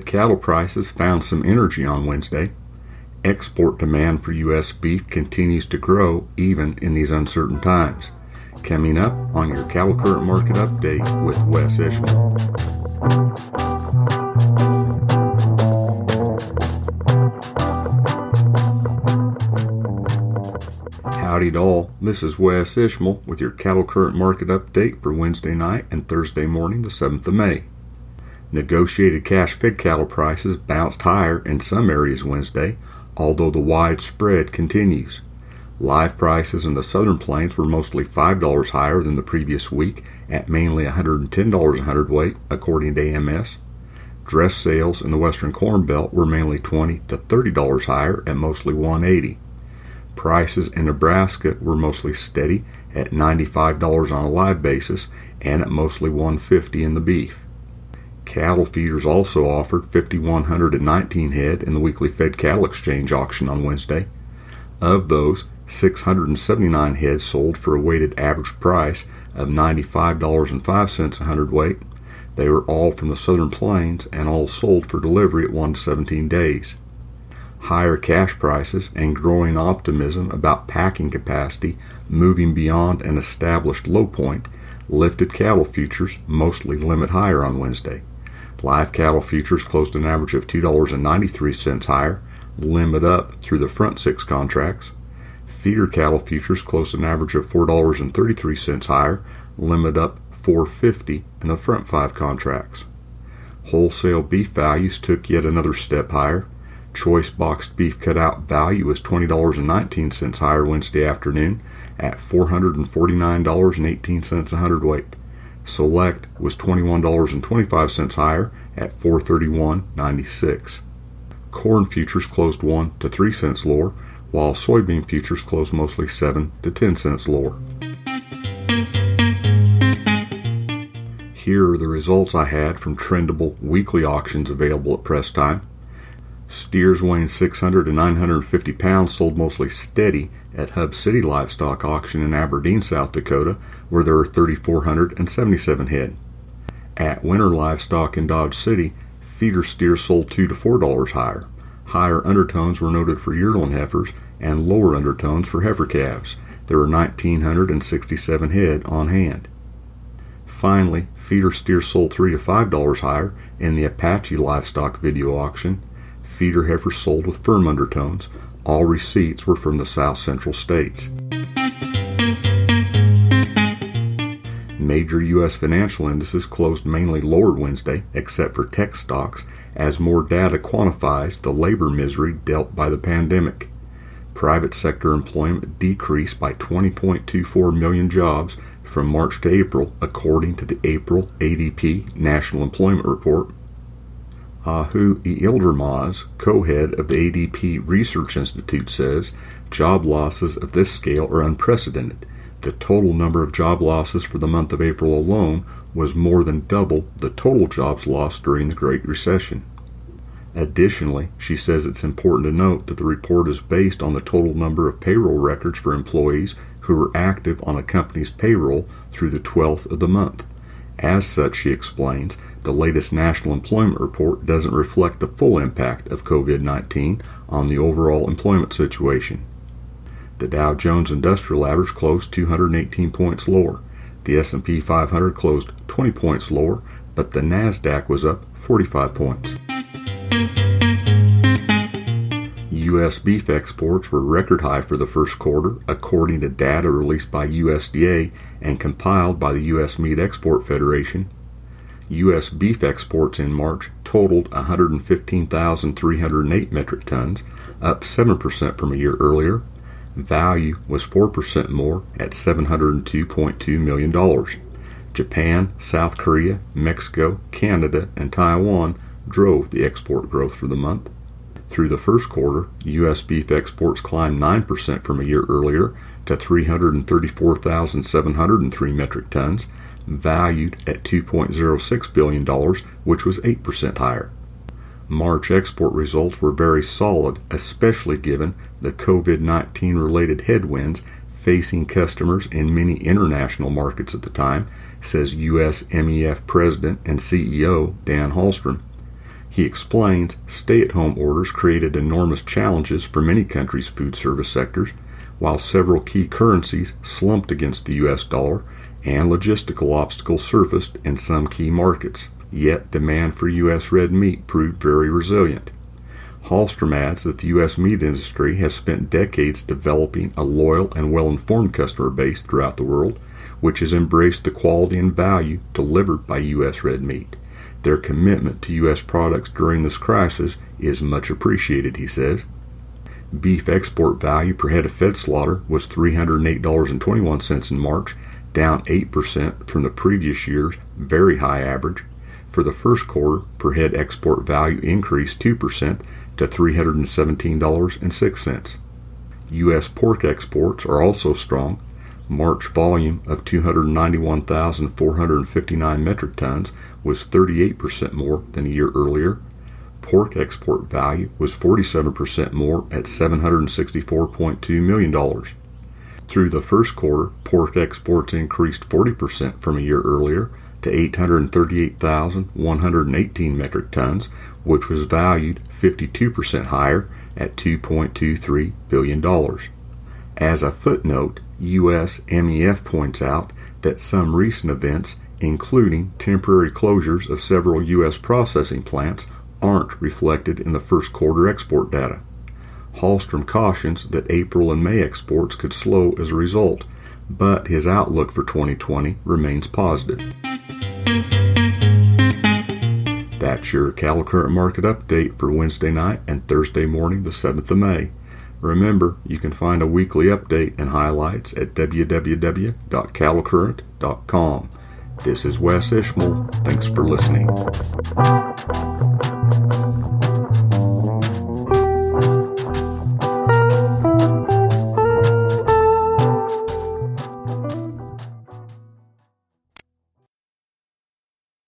Cattle prices found some energy on Wednesday. Export demand for U.S. beef continues to grow even in these uncertain times. Coming up on your Cattle Current Market Update with Wes Ishmael. Howdy doll, this is Wes Ishmael with your Cattle Current Market Update for Wednesday night and Thursday morning, the 7th of May. Negotiated cash fed cattle prices bounced higher in some areas Wednesday, although the wide spread continues. Live prices in the Southern Plains were mostly $5 higher than the previous week at mainly $110 a hundredweight, according to AMS. Dress sales in the Western Corn Belt were mainly $20 to $30 higher at mostly $180. Prices in Nebraska were mostly steady at $95 on a live basis and at mostly $150 in the beef. Cattle feeders also offered 5,119 head in the weekly fed cattle exchange auction on Wednesday. Of those, 679 head sold for a weighted average price of $95.05 a hundredweight. They were all from the Southern Plains and all sold for delivery at 1 to 17 days. Higher cash prices and growing optimism about packing capacity moving beyond an established low point lifted cattle futures mostly limit higher on Wednesday. Live cattle futures closed an average of $2.93 higher, limit up through the front six contracts. Feeder cattle futures closed an average of $4.33 higher, limit up $4.50 in the front five contracts. Wholesale beef values took yet another step higher. Choice boxed beef cutout value was $20.19 higher Wednesday afternoon at $449.18 a hundredweight. Select was $21.25 higher at $431.96. Corn futures closed 1 to 3 cents lower, while soybean futures closed mostly 7 to 10 cents lower. Here are the results I had from trendable weekly auctions available at press time. Steers weighing 600 to 950 pounds sold mostly steady at Hub City Livestock Auction in Aberdeen, South Dakota, where there are 3,477 head. At Winter Livestock in Dodge City, feeder steers sold $2 to $4 higher. Higher undertones were noted for yearling heifers and lower undertones for heifer calves. There were 1,967 head on hand. Finally, feeder steers sold $3 to $5 higher in the Apache Livestock Video Auction. Feeder heifers sold with firm undertones. All receipts were from the South Central states. Major U.S. financial indices closed mainly lower Wednesday, except for tech stocks, as more data quantifies the labor misery dealt by the pandemic. Private sector employment decreased by 20.24 million jobs from March to April, according to the April ADP National Employment Report. Ahu Yildirimaz, co-head of the ADP Research Institute, says job losses of this scale are unprecedented. The total number of job losses for the month of April alone was more than double the total jobs lost during the Great Recession. Additionally, she says it's important to note that the report is based on the total number of payroll records for employees who were active on a company's payroll through the 12th of the month. As such, she explains, the latest National Employment Report doesn't reflect the full impact of COVID-19 on the overall employment situation. The Dow Jones Industrial Average closed 218 points lower. The S&P 500 closed 20 points lower, but the NASDAQ was up 45 points. U.S. beef exports were record high for the first quarter, according to data released by USDA and compiled by the U.S. Meat Export Federation. U.S. beef exports in March totaled 115,308 metric tons, up 7% from a year earlier. Value was 4% more at $702.2 million. Japan, South Korea, Mexico, Canada, and Taiwan drove the export growth for the month. Through the first quarter, U.S. beef exports climbed 9% from a year earlier to 334,703 metric tons, valued at $2.06 billion, which was 8% higher. March export results were very solid, especially given the COVID-19 related headwinds facing customers in many international markets at the time, says U.S. MEF President and CEO Dan Hallstrom. He explains stay-at-home orders created enormous challenges for many countries' food service sectors, while several key currencies slumped against the U.S. dollar and logistical obstacles surfaced in some key markets. Yet demand for U.S. red meat proved very resilient. Hallstrom adds that the U.S. meat industry has spent decades developing a loyal and well-informed customer base throughout the world, which has embraced the quality and value delivered by U.S. red meat. Their commitment to U.S. products during this crisis is much appreciated, he says. Beef export value per head of fed slaughter was $308.21 in March, down 8% from the previous year's very high average. For the first quarter, per head export value increased 2% to $317.06. U.S. pork exports are also strong. March volume of 291,459 metric tons was 38% more than a year earlier. Pork export value was 47% more at $764.2 million. Through the first quarter, pork exports increased 40% from a year earlier to 838,118 metric tons, which was valued 52% higher at $2.23 billion. As a footnote, U.S. MEF points out that some recent events, including temporary closures of several U.S. processing plants, aren't reflected in the first quarter export data. Hallstrom cautions that April and May exports could slow as a result, but his outlook for 2020 remains positive. That's your Cattle Current Market Update for Wednesday night and Thursday morning, the 7th of May. Remember, you can find a weekly update and highlights at www.cattlecurrent.com. This is Wes Ishmael. Thanks for listening.